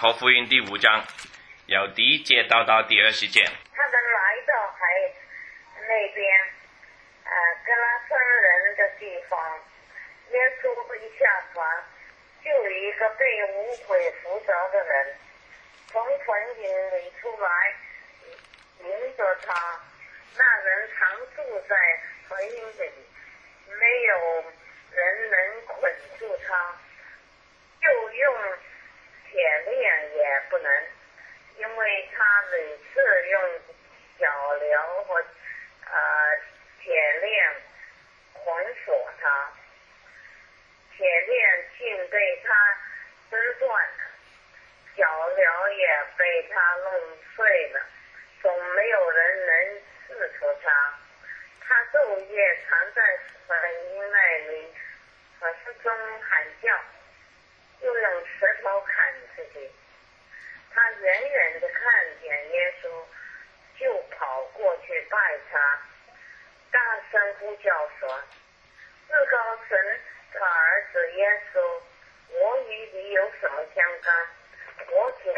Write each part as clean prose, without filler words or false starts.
可福音第5章，由第1节到第20节。 他们来到海那边，格拉森人的地方，耶稣一下船，就有一个被污鬼附着的人从坟茔里出来，迎着他。那人常住在坟茔里，没有人能捆住他，就用铁链也不能，因为他屡次用脚镣和铁链捆锁他，铁链竟被他挣断了，脚镣也被他弄碎了，总没有人能刺出他。他昼夜藏在坟茔那里，和室中喊叫，又用石头砍自己。他远远地看见耶稣，就跑过去拜他，大声呼叫说：至高神的儿子耶稣，我与你有什么相干？我只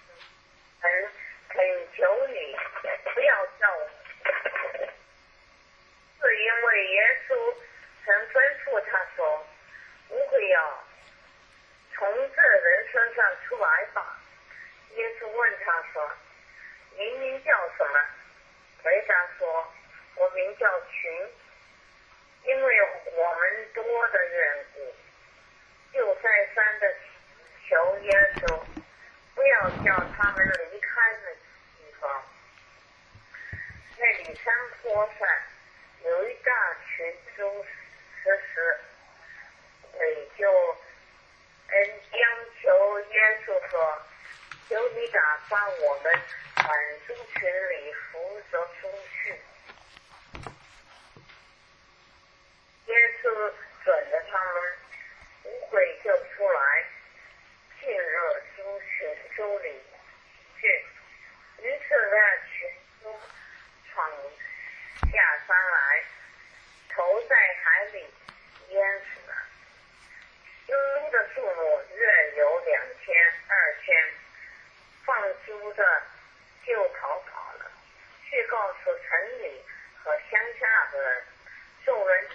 恳求你不要叫我，是因为耶稣曾吩咐他说：不会要从这人身上出来吧。耶稣问他说：你名叫什么？回答说：我名叫群，因为我们多的缘故。就再三的求耶稣不要叫他们离开那地方。那里山坡上有一大群众吃食，就央求耶稣说：求你打发我们往猪群里扶着出去。耶稣准了他们，污鬼就出来，进入猪里去。于是那群猪闯下山来，投在海里淹死了。猪的数目约有2000、2000，放猪的就逃跑了，去告诉城里和乡下的人。众人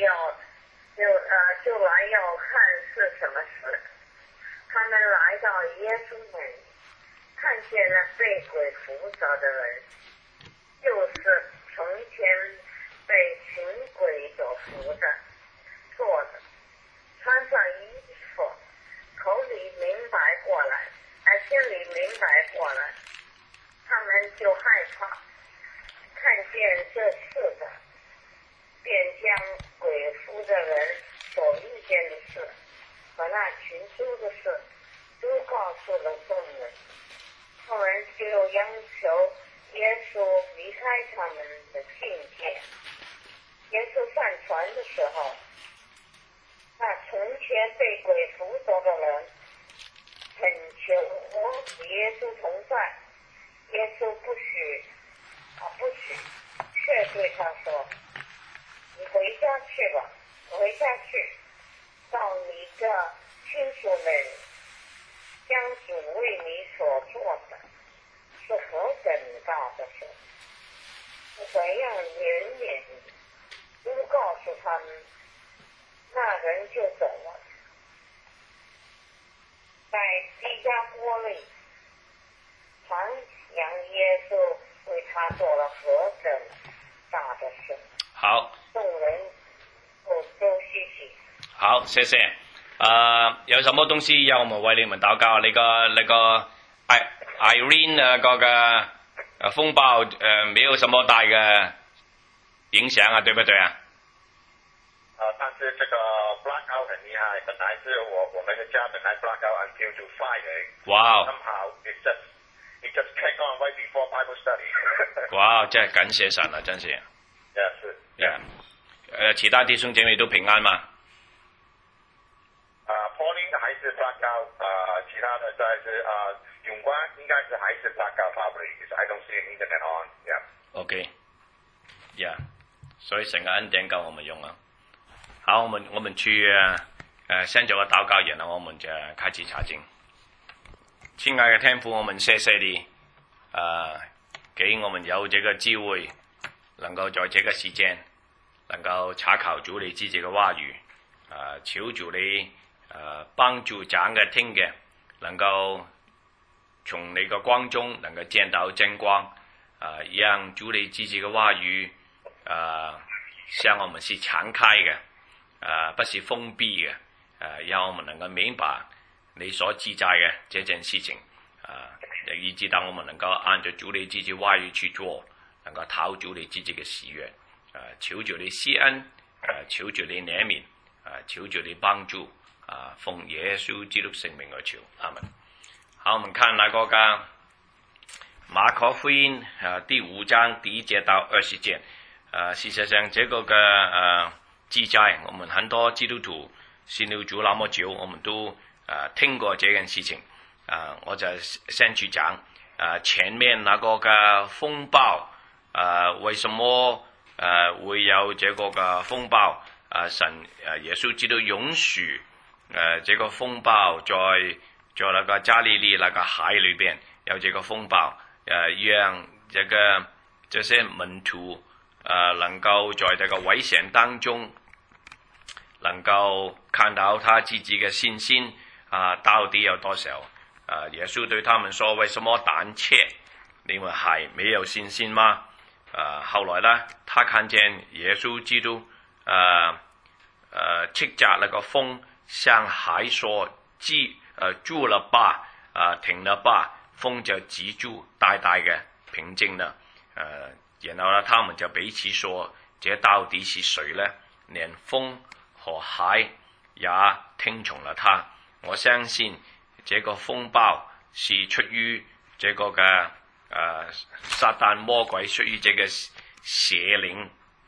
就来要看是什么事。他们来到耶稣那里，看见了被鬼附着的人，就是从前被群鬼所附的，坐着，穿上衣服，口里明白过来，心里明白过来。他们就害怕，看见这事的，便将鬼附的人所遇见的事和那群猪的事都告诉了众人。众人就央求耶稣离开他们的境界。耶稣上船的时候，那从前被鬼附着的人恳求和耶稣同在。耶稣不许，却对他说：你回家去吧，回家去，到你的亲属那里，将主为你所做的是何等大的事，是怎样怜悯你，都告诉他们。那人就走了，在低加波利传扬耶稣为他做了何等大的事。 好， 众人都谢谢。 好，谢谢。有什么东西要我们为你们祷告？那个 Irene 嗰個風暴沒有什麼大嘅影響啊，對不對啊？ 但是这个 blackout 很厉害，本来是我们的家本来 blackout until to Friday. Wow. Somehow it just kept on right before Bible study. 哇，真係感謝神啊，真是。 是。 其他弟兄姐妹都平安嘛 ？Pauline 还是 blackout， 其他的是永光应该是还是 blackout probably，because I don't see an internet on。Yeah. 所以神嘅恩典夠我們用啊。好，我們去先做個禱告，然後我們就開始查經。 亲爱的天父，我们谢谢你，给我们有这个机会，能够在这个时间，能够查考主你自己的话语，求主你帮助讲嘅聽嘅，能夠從你個光中能夠見到真光，讓主你自己的話語，向我們是敞開嘅，不是封閉嘅，讓我們能夠明白你所記載嘅這件事情，以致到我們能夠按照主你自己話語去做，能夠討主你自己嘅喜悅，求主你施恩，求主你憐憫，求主你幫助，奉耶穌基督聖名而求，阿門。好，我們看那個嘅馬可福音第5章第1節到20節，事實上這個嘅記載，我們很多基督徒信了主那麼久，我們都聽過這件事情，我就先去講，前面那個嘅風暴，為什麼會有這個嘅風暴？神耶穌基督允許這個風暴在那個加利利那個海裏邊有這個風暴，讓這些門徒能夠在這個危險當中，能夠看到他自己嘅信心到底有多少？耶穌對他們說：為什麼膽怯？你們還沒有信心嗎？後來呢，他看見耶穌基督斥責那個風，向海說：住了吧，停了吧，風就止住，大大嘅平靜了。然後呢，他們就彼此說：這到底是誰呢？連風和海也聽從了他。我相信這個風暴是出於這個嘅撒旦魔鬼，出於這個邪靈，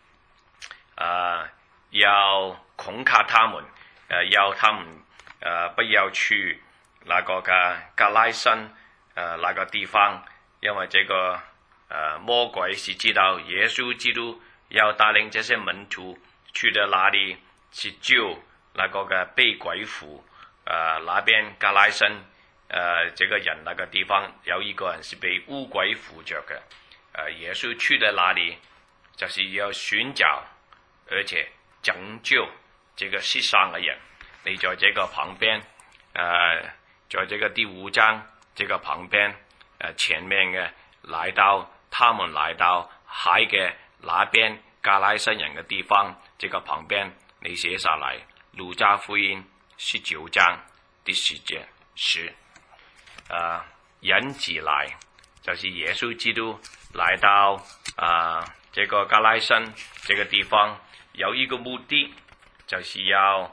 要恐嚇他們，要他們不要去那個嘅格拉森那個地方，因為這個魔鬼是知道耶穌基督要帶領這些門徒去到那裡去救那個嘅被鬼附，那邊格拉森這個人那個地方有一個人是被污鬼附着嘅，耶穌去到那裡就是要尋找而且拯救這個世上嘅人。你在這個旁邊，在這個第5章這個旁邊，前面嘅他們來到海嘅那邊格拉森人嘅地方，這個旁邊你寫下來，路加福音19章第10節，人子來，就是耶穌基督來到這個格拉森這個地方，有一個目的，就是要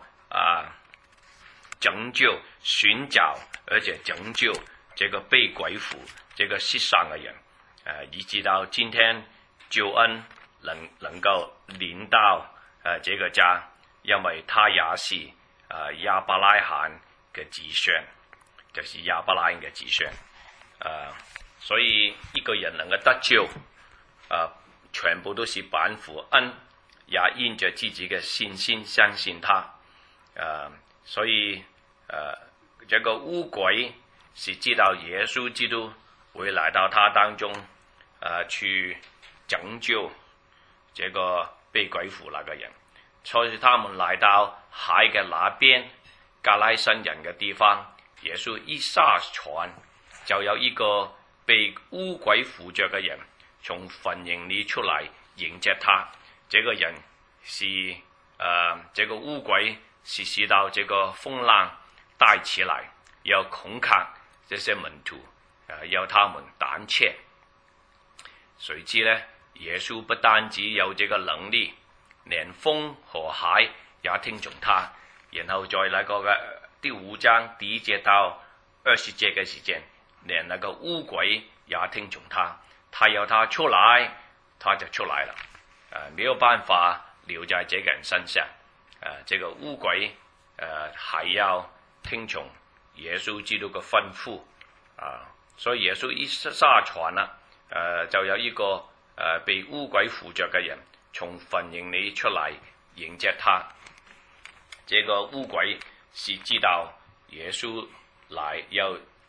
拯救、尋找，而且拯救這個被鬼附、這個世上的人，以致到今天救恩能夠臨到這個家，因為他也是亞伯拉罕嘅子孫，就是亞伯拉罕嘅子孫，所以一個人能夠得救，全部都是本乎恩，也因着自己嘅信心相信他，所以這個污鬼是知道耶穌基督會來到他當中，去拯救這個被鬼附那個人，所以他們來到海嘅那邊格拉森人嘅地方，耶穌一下船，就有一個被污鬼附着嘅人從墳塋裏出來迎接他。這個人是這個污鬼是使到這個風浪帶起來，要恐嚇這些門徒，要他們膽怯。誰知呢，耶穌不單止有這個能力，連風和海也聽從他。然後在那個第5章第1節到20節嘅時間，連那個污鬼也聽從他，他要他出來，他就出來了，沒有辦法留在這個人身上，這個污鬼還要聽從耶穌基督嘅吩咐，所以耶穌一下船啦，就有一個被污鬼附着嘅人從墳塋裏出來迎接他。這個污鬼是知道耶穌來要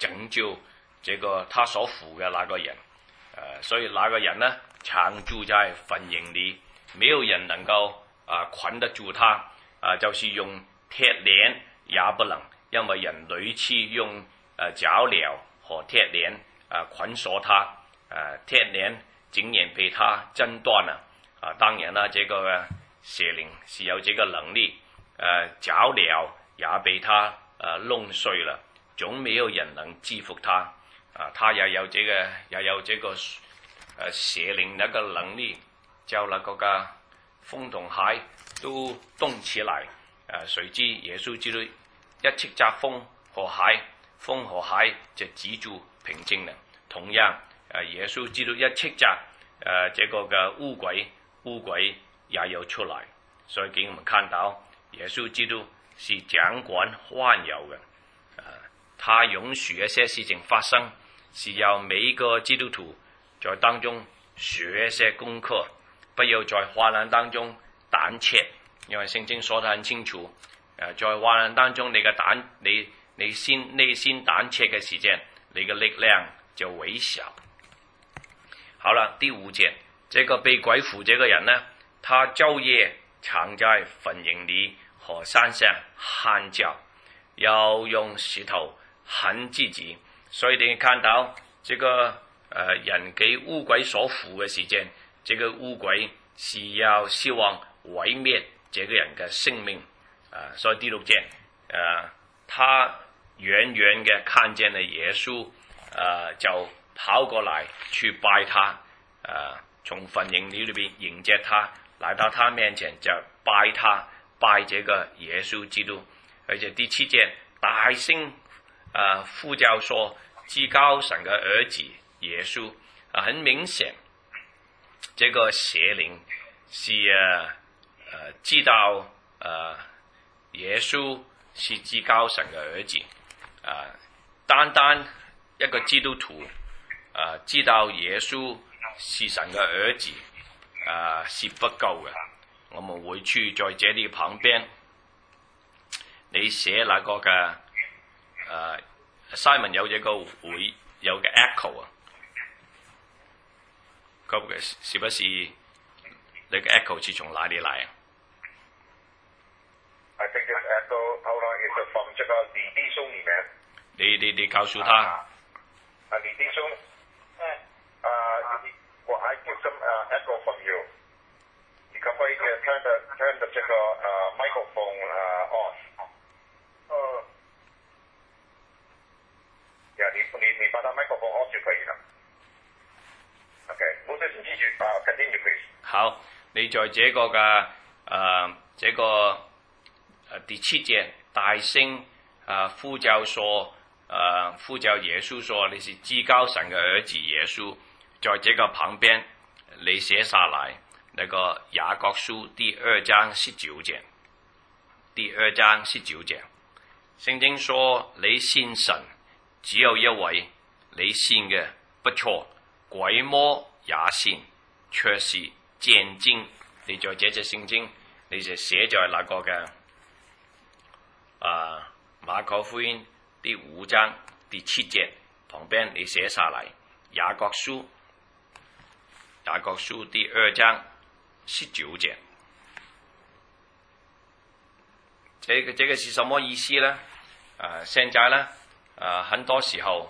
拯救这个他所服的那个人。所以那个人呢，常住在坟茔里，没有人能够捆得住他，就是用铁鏈也不能，因為人屢次用腳鐐和鐵鏈捆鎖他，鐵鏈竟然被他掙斷了。當然啦，這個邪靈是有這個能力，腳鐐也被他弄碎了，總沒有人能制服他。他也有這個邪靈那個能力，叫那個風同海都動起來。誰知耶穌基督一斥責風和海，風和海就止住平靜了。同樣，耶穌基督一斥責這個嘅污鬼也有出來。所以給我們看到耶穌基督是掌管萬有嘅，他允許一些事情發生，是要每一個基督徒在當中學一些功課，不要在患難當中膽怯，因為聖經說得很清楚，在患難當中你內心膽怯嘅時間，你嘅力量就微小。好了，第5節，這個被鬼附這個人呢，他晝夜藏在墳茔裏和山上喊叫，要用石頭砍自己。所以你看到這個人給污鬼所附嘅時間，這個污鬼是要希望毀滅這個人嘅生命。所以第6節，他遠遠嘅看見了耶穌，就跑過來去拜他，從墳茔裏邊迎接他，來到他面前就拜他，拜這個耶穌基督。而且第7節，大聲呼叫說，至高神嘅兒子耶穌。很明顯，這個邪靈是知道耶穌是至高神嘅兒子。單單一個基督徒知道耶穌是神嘅兒子是不夠嘅。我們會去在這裡旁邊，你寫那個嘅Simon 有這個會有個 echo 啊，咁是不是那個 echo 是從哪裡來啊 ？I think this echo hold on is from 這個李弟兄裡面。 你告訴他。 李弟兄I give some echo from you。你可不可以 turn the 這個microphone off？你把它 microphone off 就可以了。OK， 牧師請繼續continue please。好， 你在這個嘅這個第7節大聲呼叫說呼叫耶穌說你是至高神嘅兒子耶穌，在這個旁邊你寫下來那個雅各書第2章19節，第2章19節，聖經說你信神只有一位，你信嘅不錯，鬼魔也信，卻是戰驚。你在這隻聖經，你就寫在那個嘅馬可福音第5章第7節旁邊，你寫下來雅各書第2章19節。這個是什麼意思呢？現在呢？很多時候，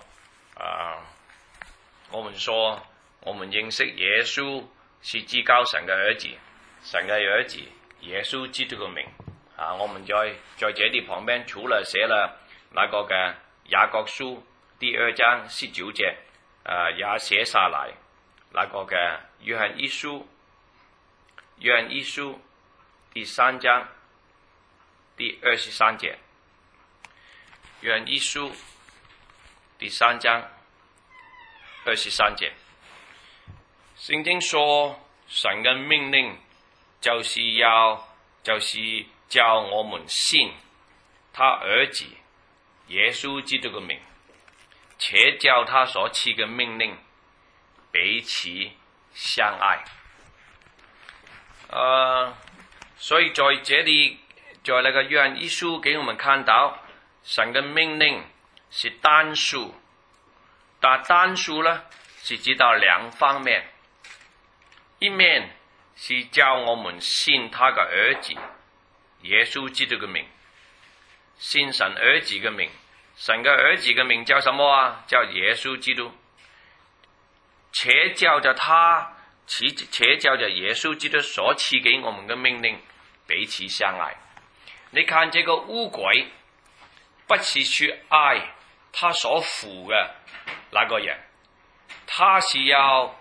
我們說我們認識耶穌是至高神嘅兒子，神嘅兒子耶穌基督嘅名。我們在這裡旁邊除了寫了那個嘅雅各書第2章19節，也寫下來那個嘅約翰一書第3章第23節，約翰一書第3章23節，聖經說神嘅命令就是叫我們信他兒子耶穌基督嘅名，且叫他所賜嘅命令彼此相愛。所以在這裡，在那個約翰一書給我們看到神嘅命令是單數但单数呢是指到两方面，一面是叫我们信他的儿子耶稣基督的名，信神儿子的名。神的儿子的名叫什么啊？叫耶稣基督。且叫着耶稣基督所赐给我们的命令彼此相爱。你看这个乌鬼不是去爱他所附的那个人，他是要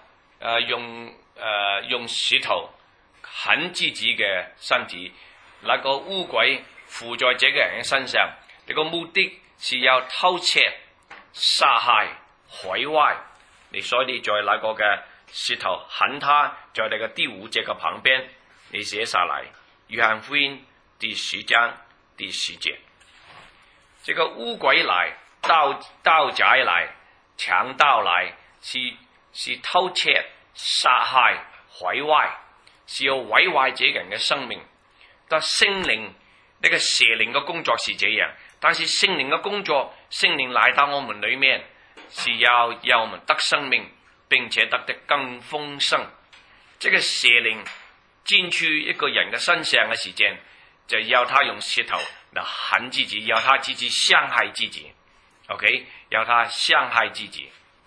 用石头砍自己的身体，那个乌鬼附在这个人的身上，这个目的是要偷窃、杀害、毁坏。所以你在那个嘅石头砍他，在那个第5节嘅旁邊，你寫下來，約翰福音第10章第10節。這個烏鬼來，盜賊來，強盜來，是偷竊、殺害、毀壞，是要毀壞這人嘅生命。但聖靈那個邪靈嘅工作是這樣，但是聖靈嘅工作，聖靈來到我們裏面，是要我們得生命，並且得的更豐盛。這個邪靈進去一個人嘅身上嘅時間，就要他用石頭嚟砍自己，要他自己傷害自己。OK， 要他傷害自己。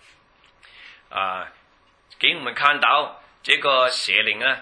給我們看到這個邪靈呢，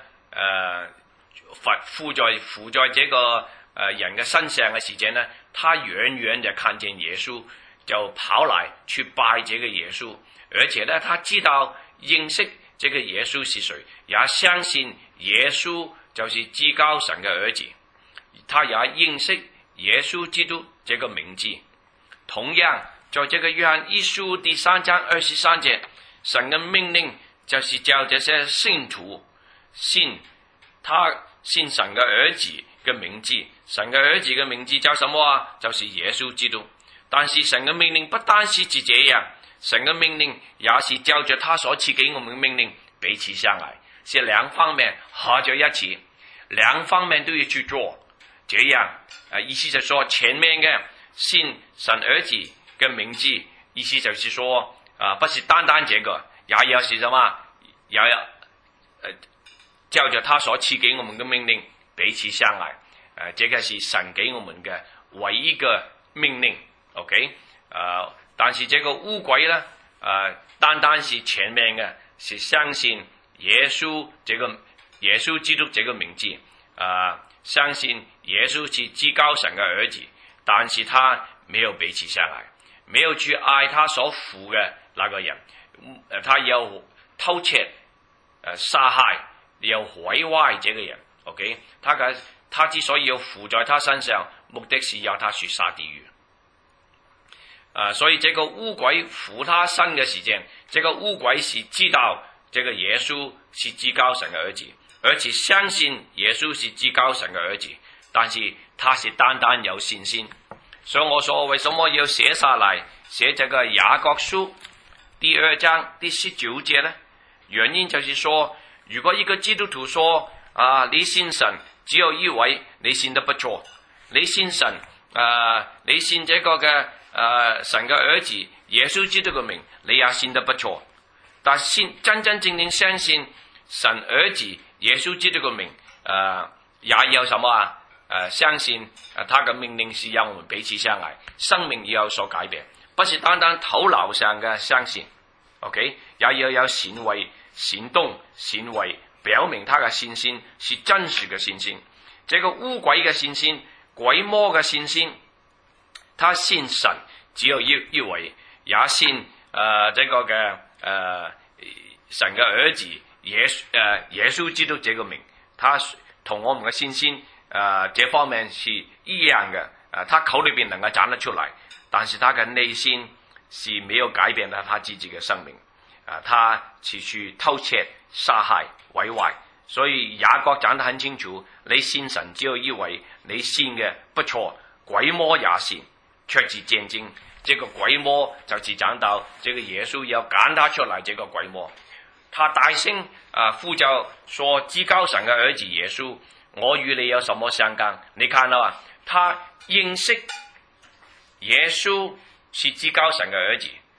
附在這個人嘅身上嘅時間呢，他遠遠就看見耶穌，就跑來去拜這個耶穌，而且呢，他知道認識這個耶穌是誰，也相信耶穌就是至高神嘅兒子，他也認識耶穌基督這個名字。同樣，在這個約翰一書第3章23節，神嘅命令就是叫這些信徒信神嘅兒子嘅名字。神嘅兒子嘅名字叫什麼啊？就是耶穌基督。但是神嘅命令不單是這樣，神嘅命令也是照着他所賜給我們嘅命令彼此相愛，是兩方面合在一起，兩方面都要去做。這樣意思就是說，前面嘅信神兒子嘅名字，意思就是說不是單單這個，也要是什麼？也要照着他所賜給我們嘅命令彼此相愛。這個是神給我們嘅唯一嘅命令。OK， 但是這個烏鬼呢，單單是前面嘅，是相信耶穌基督這個名字，相信耶穌是至高神嘅兒子，但是他沒有彼此相愛，沒有去愛他所附嘅那個人，他要偷竊、殺害、要毀壞這個人。OK， 他之所以要附在他身上，目的是要他去下地獄。所以這個烏鬼附他身嘅時間，這個烏鬼是知道這個耶穌是至高神嘅兒子，而且相信耶穌是至高神嘅兒子，但是他是單單有信心。所以我說為什麼要寫下來，寫這個雅各書第2章第19節呢？原因就是說，如果一個基督徒說你信神只有一位，你信得不錯，你信神你信這個嘅神嘅兒子耶穌基督嘅名，你也信得不錯。但真正相信神兒子耶穌基督嘅名，也有什麼相信他嘅命令是讓我們彼此相愛，生命也有所改變，不是單單頭腦上嘅相信。OK， 也要有行為、行動、行為表明他嘅信心是真實嘅信心。這個烏鬼嘅信心、鬼魔嘅信心，他信神只有一位，也信這個嘅神嘅兒子耶穌基督這個名，他同我們嘅信心這方面是一樣嘅。他口裏邊能夠講得出來，但是他嘅內心是沒有改變他自己嘅生命。他持續偷竊、殺害、毀壞。所以雅各講得很清楚，你信神只有一位，你信嘅不錯，鬼魔也信，卻是戰爭。這個鬼魔就是講到這個耶穌要趕他出來，這個鬼魔，他大聲呼叫說：至高神嘅兒子耶穌，我與你有什麼相干？你看到啊，他認識耶穌是至高神嘅兒子，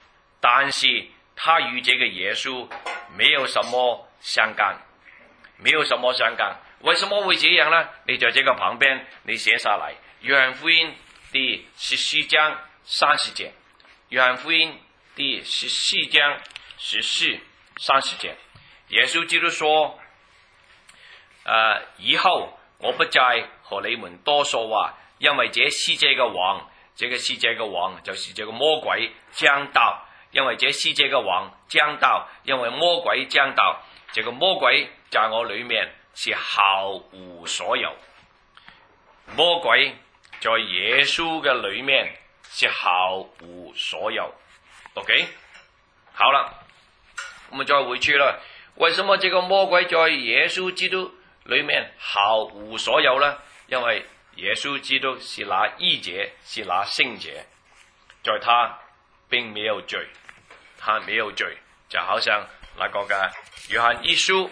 但是他与这个耶稣没有什么相干，没有什么相干。为什么会这样呢？你在这个旁边你写下来，约翰福音第14章30节，约翰福音第14章14、30节，耶稣基督说，以后我不再和你们多说话，因为这世界的王，这个世界的王就是这个魔鬼将到，因为这世界的王将到，因为魔鬼将到，这个魔鬼在我里面是毫无所有，魔鬼在耶稣的里面是毫无所有。 OK， 好了，我们再回去了。为什么这个魔鬼在耶稣基督里面毫无所有呢？因为耶稣基督是那义者，是那圣者，在他并没有罪，他没有罪，就好像那个嘅約翰一書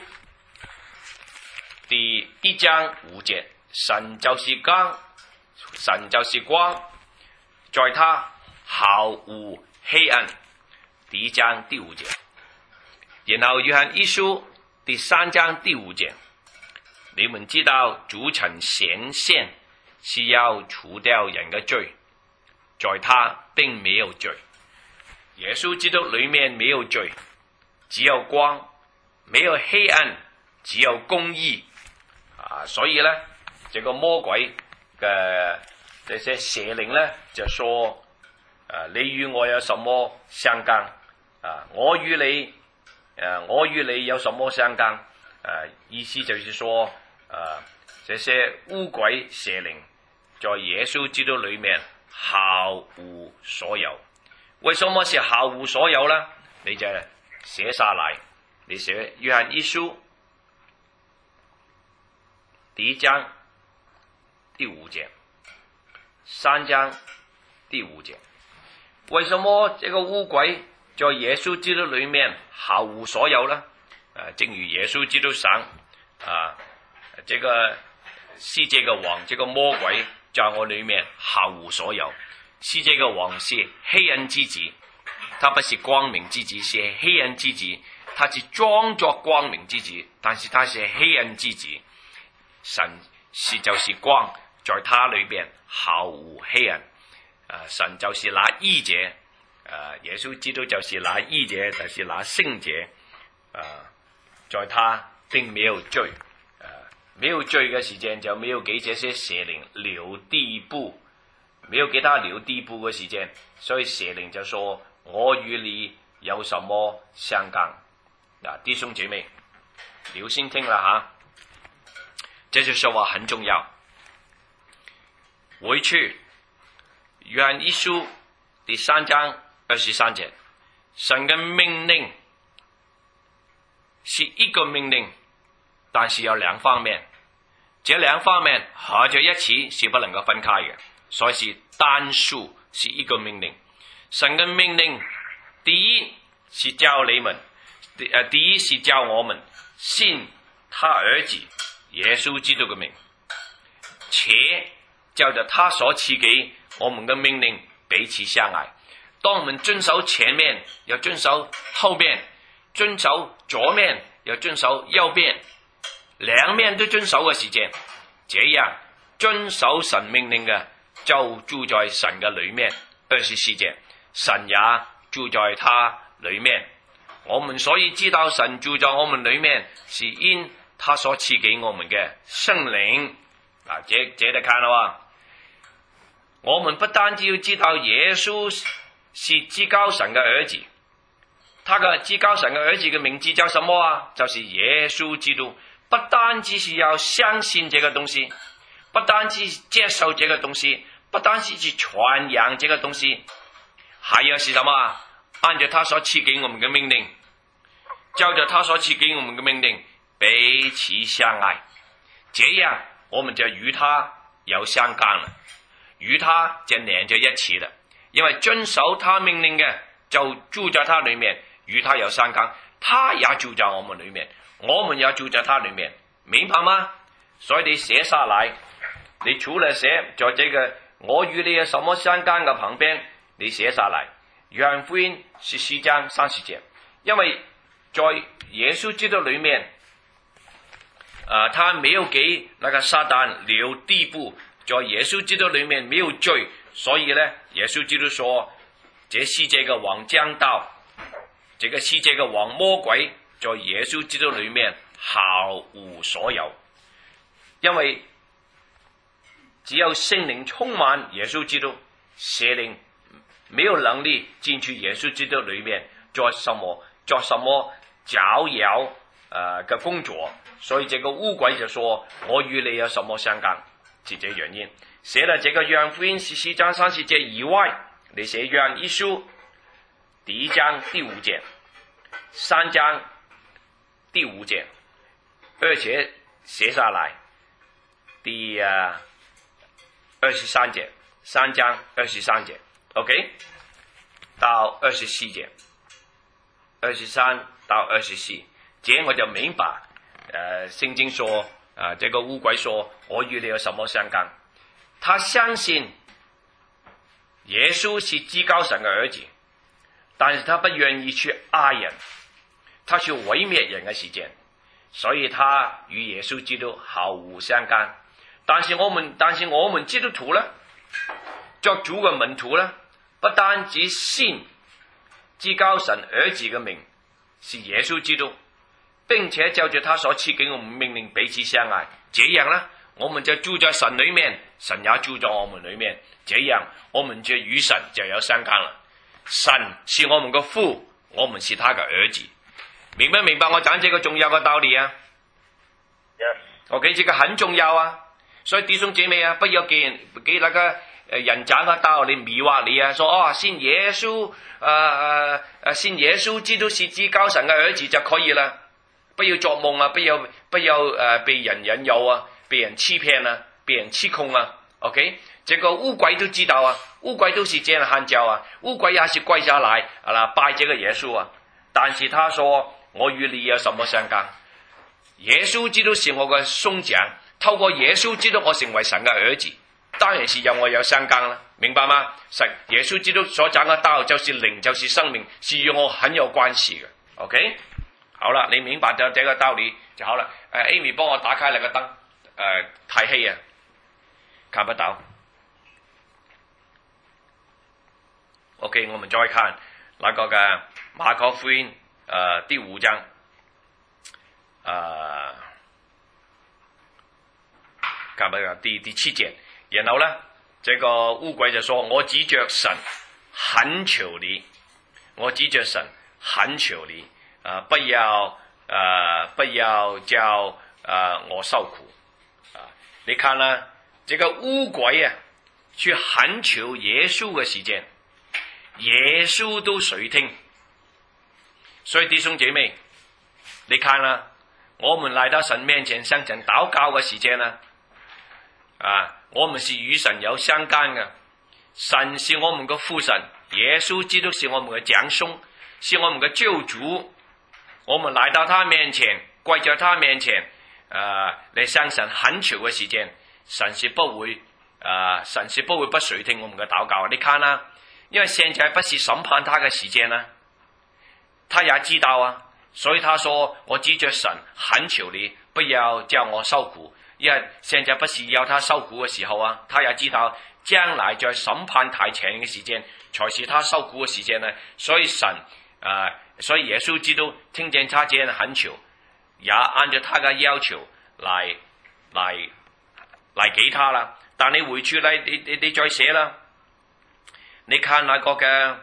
第1章5節，神就是光，神就是光，在他毫無黑暗。第1章第5節，然後約翰一書第3章第5節，你們知道主曾顯現是要除掉人嘅罪，在他並沒有罪。耶穌基督裏面沒有罪，只有光，沒有黑暗，只有公義。所以呢，這個魔鬼嘅這些邪靈呢，就說，你與我有什麼相干？我與你有什麼相干？意思就是說，這些污鬼邪靈在耶穌基督裏面毫無所有。為什麼是毫無所有呢？你就寫下來，你寫約翰一書第1章第5節，3章第5節。為什麼這個污鬼在耶穌基督裏面毫無所有呢？正如耶穌基督想，這個世界的王，這個魔鬼在我裏面毫無所有。世界的王是黑暗之子，他不是光明之子，是黑暗之子。他是裝作光明之子，但是他是黑暗之子。神就是光，在他裏邊毫無黑暗。神就是那義者，耶穌基督就是那義者，就是那聖者。在他並沒有罪，沒有罪嘅時間就沒有給這些邪靈留地步，沒有給他留地步嘅時間，所以邪靈就說：我與你有什麼相干？弟兄姐妹，留心聽啦哈，這句說話很重要。回去約翰一書第3章23節，神嘅命令是一個命令，但是有兩方面，這兩方面合在一起是不能夠分開嘅，所以是單數，是一個命令。神嘅命令，第一是叫你們，第一是叫我們信他兒子耶穌基督嘅名，且照着他所賜給我們嘅命令彼此相愛。當我們遵守前面，又遵守後面，遵守左面，又遵守右邊，兩面都遵守嘅時間，這樣遵守神命令嘅就住在神嘅裏面。24節，神也住在他裏面。我們所以知道神住在我們裏面，是因他所賜給我們嘅聖靈。這得看啦，我們不單止要知道耶穌是至高神嘅兒子，他嘅至高神嘅兒子嘅名字叫什麼啊？就是耶穌基督。不單止是要相信這個東西，不單止接受這個東西，不單止去傳揚這個東西，還要是什麼？按照他所賜給我們嘅命令，照着他所賜給我們嘅命令彼此相愛，這樣我們就與他有相干了，與他就連在一起了。因為遵守他命令嘅就住在他裏面，與他有相干，他也住在我們裏面，我們也住在他裏面，明白嗎？所以你寫下來，你除了寫在這個我與你有什麼相干嘅旁邊，你寫下來， 约翰福音14章30节，因为在耶稣基督里面，他没有给那个撒旦留地步，在耶稣基督里面没有罪，所以呢，耶稣基督说，这世界嘅王將到，這個世界嘅王魔鬼在耶穌基督裏面毫無所有，因為只有聖靈充滿耶穌基督，邪靈沒有能力進去耶穌基督裏面做什麼招搖嘅工作，所以這個污鬼就說：我與你有什麼相干？是這原因。寫了這個約翰福音14章30節以外，你寫約翰一書第1章第5節、3章第5節，而且寫下來第23節，3章23節 ，OK， 到24節，23到24節，我就明白，聖經說，這個污鬼說，我與你有什麼相干？他相信耶穌是至高神的兒子，但是他不願意去愛人，他去毀滅人的時間，所以他與耶穌基督毫無相干。但是我們基督徒呢，作主嘅門徒呢，不單止信至高神兒子嘅名是耶穌基督，並且照着他所賜給我們命令彼此相愛，這樣呢，我們就住在神裏面，神也住在我們裏面，這樣我們就與神就有相干了。神是我們的父，我們是他的兒子，明不明白我講這個重要的道理啊？ Yes. OK， 這個很重要啊，所以弟兄姐妹啊，不要給那個人講個道理迷惑你啊，說信耶穌信耶穌基督是至高神的兒子就可以了，不要做夢啊，不要被人引誘啊，被人欺騙啊，被人欺控啊 ，OK， 這個污鬼都知道啊，污鬼都是這樣喊叫啊，污鬼也是跪下來拜這個耶穌啊，但是他說我與你有什麼相干？耶穌基督是我嘅兄長，透過耶穌基督我成為神嘅兒子，當然是有我有相干啦，明白嗎？耶穌基督所講嘅道就是靈，就是生命，是與我很有關係嘅 ，OK。好了，你明白咗這個道理就好了。Amy 幫我打開那個燈，太黑啊，看不到。OK， 我們再看那個嘅馬可福音第5章，看不到第7節。然後呢，這個污鬼就說：我指着神懇求你，我指着神懇求你。不要叫我受苦你看啦，這個污鬼啊，去懇求耶穌嘅時間，耶穌都垂聽。所以弟兄姐妹，你看啦，我們來到神面前向神禱告嘅時間呢，我們是與神有相干嘅，神是我們嘅父神，耶穌基督是我們嘅長兄，是我們嘅救主。我們來到他面前，跪在他面前，嚟向神懇求嘅時間，神是不會不垂聽我們嘅禱告。你看啦，因為現在不是審判他嘅時間啦，他也知道啊，所以他說：我指着神懇求你，不要叫我受苦。因為現在不是要他受苦嘅時候啊，他也知道將來在審判台前嘅時間，才是他受苦嘅時間呢。所以所以耶穌基督聽見他這樣懇求，也按照他嘅要求來給他啦。但你回處咧，你再寫啦。你看那個嘅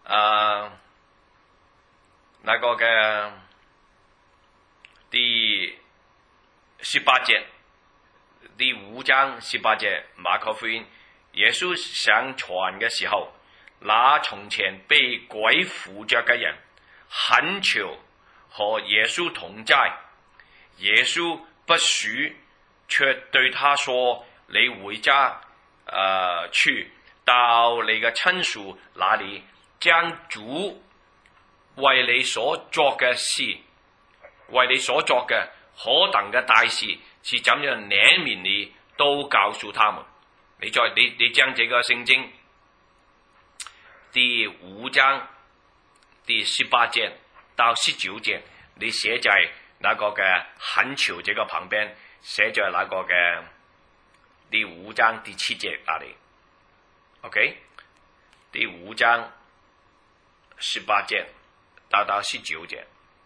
第18節，第5章18節馬可福音，耶穌上船嘅時候，那從前被鬼附着嘅人懇求和耶穌同在，耶穌不許，卻對他說：你回家去，到你嘅親屬那裡，將主為你所作嘅事，為你所作嘅何等嘅大事是怎樣憐憫你，都告訴他們。你將這個聖經第5章第18節到19節，你寫在那個嘅懇求這個旁邊，寫在那個嘅第5章第7節那裡。OK， 第5章18節到19節。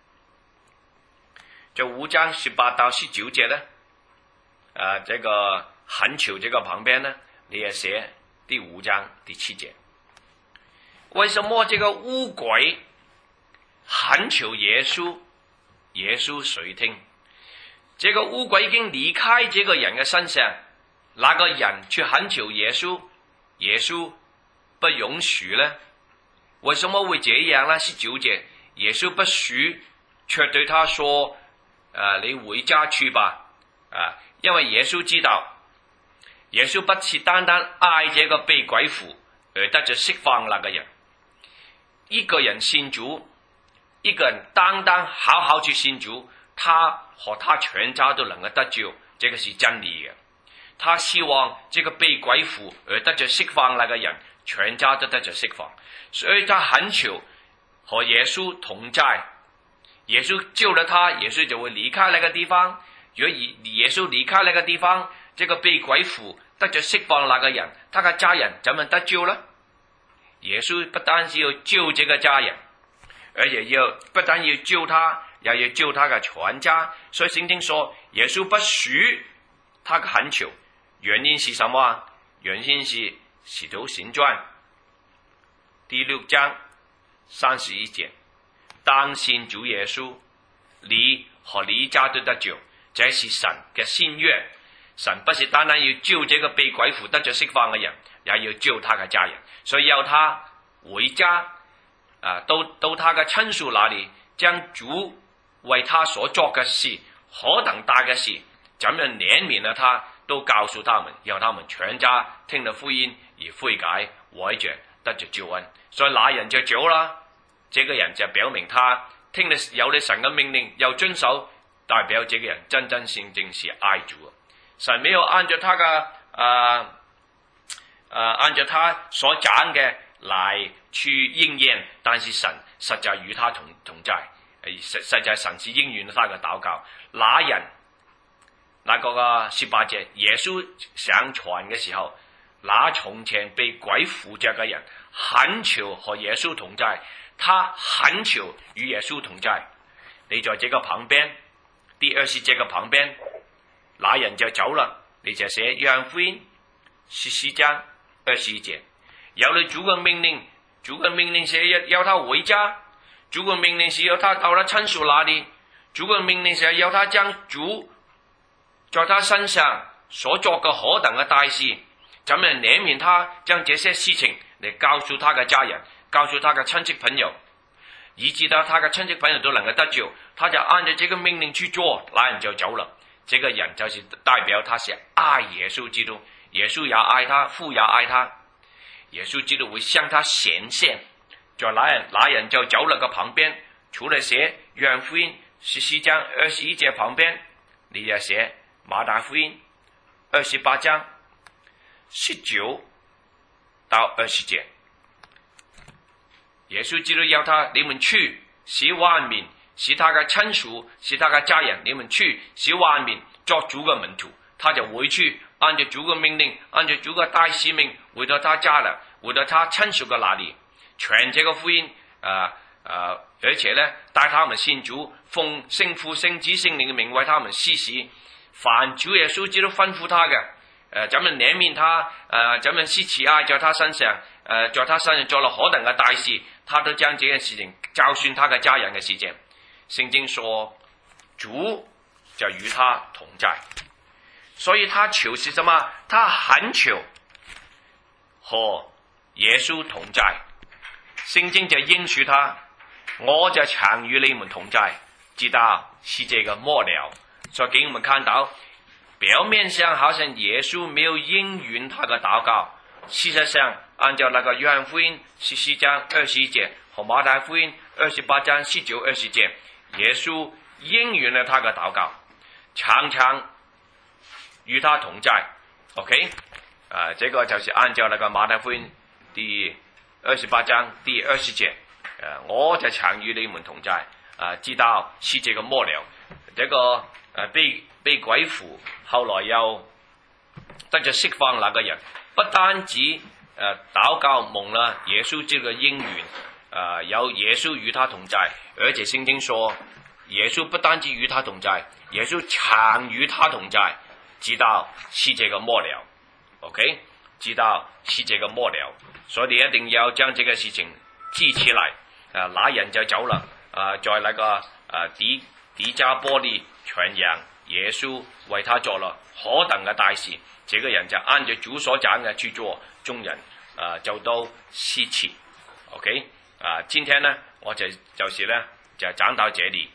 這5章18到19節呢，這個懇求這個旁邊呢，你也寫第5章第7節。為什麼這個污鬼懇求耶穌，耶穌垂聽？這個污鬼已經離開這個人嘅身上，那個人去懇求耶穌，耶穌不允許呢？為什麼會這樣呢？19節，耶穌不許，卻對他說：你回家去吧。因為耶穌知道，耶穌不是單單愛這個被鬼附而得着釋放那個人。一個人信主，一個人單單好好去信主，他和他全家都能夠得救，這個是真理嘅。他希望這個被鬼附而得着釋放那個人，全家都得着釋放，所以他懇求和耶穌同在。耶穌救了他，耶穌就會離開那個地方。如果耶穌離開那個地方，這個被鬼附得着釋放那個人，他嘅家人怎麼得救呢？耶穌不單是要救這個家人，而且不單要救他，也要救他嘅全家。所以聖經說耶穌不許他嘅懇求，原因是什麼？原因是使徒行傳第6章31節，當信主耶穌，你和你家都得救，這是神嘅新約。神不是單單要救這個被鬼附得着釋放嘅人，也要救他嘅家人，所以要他回家，到他嘅親屬那裡，將主為他所作嘅事，何等大嘅事，怎樣憐憫了他，都告訴他們，讓他們全家聽了福音而悔改悔着，得着救恩。所以那人就走啦，這個人就表明他聽了有了神嘅命令又遵守，代表這個人真真正正是愛主。神沒有按照他嘅按照他所講嘅來去應驗，但是神實在與他同在，實在神是應允他嘅禱告。那個18節，耶穌上船嘅時候，那從前被鬼附着嘅人懇求和耶穌同在，他懇求與耶穌同在。你在這個旁邊，第20節嘅旁邊，那人就走了，你就寫約翰福音14章21節，有了主嘅命令，主嘅命令是要他回家，主嘅命令是要他到了親屬那裡，主嘅命令是要他將主在他身上所作嘅何等嘅大事，怎樣憐憫他，將這些事情嚟告訴他嘅家人，告訴他嘅親戚朋友，以致到他嘅親戚朋友都能夠得救，他就按照這個命令去做，那人就走了。這個人就是代表他是愛耶穌基督，耶穌也愛他，父也愛他，耶穌基督會向他顯現。在那人就走了個旁邊，除了寫約翰福音14章21節旁邊，你就寫馬太福音28章19到20節。耶穌基督要他，你們去使萬民，使他嘅親屬，使他嘅家人，你們去使萬民作主嘅門徒，他就回去按照主嘅命令，按照主嘅大使命，回到他家了，回到他親屬嘅那裡，傳這個福音，而且呢，帶他們信主，奉聖父聖子聖靈嘅名為他們施洗，凡主耶穌基督吩咐他嘅，怎樣憐憫他，怎樣施慈愛在他身上，在他身上做了何等嘅大事，他都將這件事情教訓他嘅家人嘅事情。聖經說主就與他同在，所以他求是什麼？他懇求和耶穌同在。聖經就應許他，我就常與你們同在，直到世界嘅末了。所以給我們看到，表面上好像耶穌沒有應允他嘅禱告，事實上按照那個約翰福音14章21節和馬太福音28章19、20節，耶穌應允了他嘅禱告，常常與他同在。OK， 這個就是按照那個馬太福音第 28章第20節，我就常與你們同在，直到世界嘅末了。這個被鬼附，後來又得着釋放那個人，不單止禱告蒙了耶穌基督嘅應允，有耶穌與他同在，而且聖經說耶穌不單止與他同在，耶穌常與他同在，直到世界嘅末了。OK， 直到世界嘅末了，所以你一定要將這個事情記起來。那人就走了，在那個迪加波利傳揚耶穌為他做了何等嘅大事，這個人就按着主所講嘅去做，眾人就都稀奇。OK， 今天呢，我就是呢就講到這裡。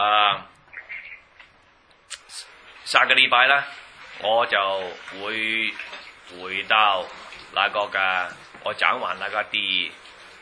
下個禮拜呢，我就會回到那個嘅，我講完那個第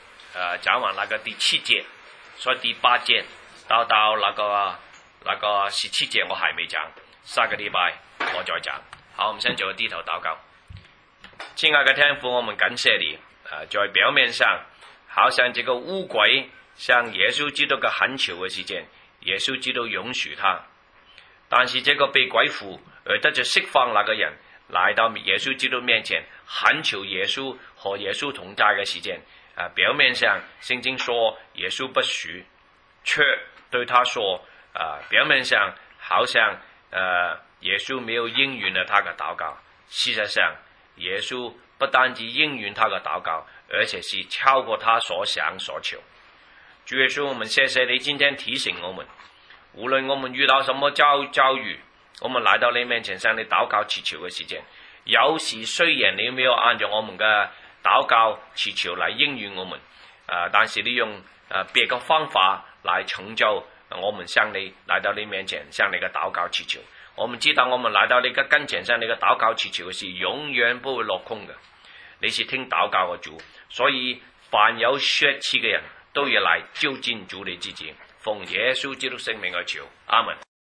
7節，所以第8節到那個17節我還沒講，下個禮拜我再講。好，我們先做個低頭禱告。親愛的天父，我們感謝你，在表面上好像這個污鬼向耶穌基督嘅懇求嘅時間，耶穌基督允許他，但是這個被鬼附而得着釋放那個人來到耶穌基督面前懇求耶穌和耶穌同在嘅時間，表面上聖經說耶穌不許，卻對他說，表面上好像耶穌沒有應允了他嘅禱告，事實上耶穌不單止應允他嘅禱告，而且是超過他所想所求。主耶穌，我們謝謝你今天提醒我們，無論我們遇到什麼遭遇，我們來到你面前向你禱告祈求嘅時間，有時雖然你沒有按照我們嘅禱告祈求來應允我們，但是你用別個方法來成就我們向你來到你面前向你嘅禱告祈求。我們知道我們來到你嘅跟前向你嘅禱告祈求是永遠不會落空嘅，你是聽禱告嘅主，所以凡有血氣嘅人都要來就近主你自己，奉耶穌基督聖名而求，阿門。